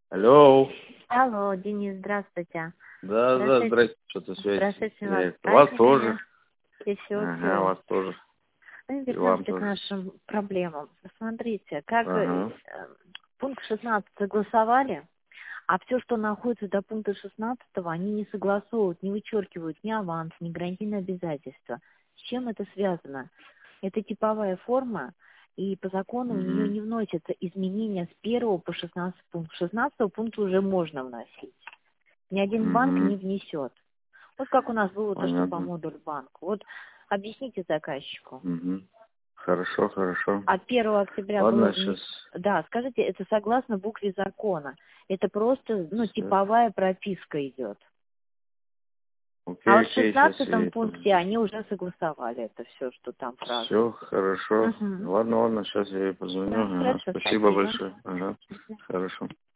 Алло. Алло, Денис, здравствуйте. Да, здрасте, что-то связь. Здравствуйте, вас. Вас тоже. И все, Ага, вас тоже. Ну, И вам вернемся к тоже. нашим проблемам. Смотрите, как Ага. пункт 16 согласовали, а все, что находится до пункта 16, они не согласовывают, не вычеркивают ни аванс, ни гарантийные обязательства. С чем это связано? Это типовая форма, и по закону у нее не вносятся изменения с 1 по 16 пункт. 16 пункта уже можно вносить. Ни один банк не внесет. Вот как у нас было то, что по модулю банк. Вот объясните заказчику. Хорошо. А 1 октября Ладно, было... сейчас. Да, скажите, это согласно букве закона. Это просто, типовая прописка идет. А вот в 16 пункте они уже согласовали это все, что там фраза. Все, хорошо. Ладно, сейчас я ей позвоню. Да, хорошо, Спасибо большое. Ага. Хорошо.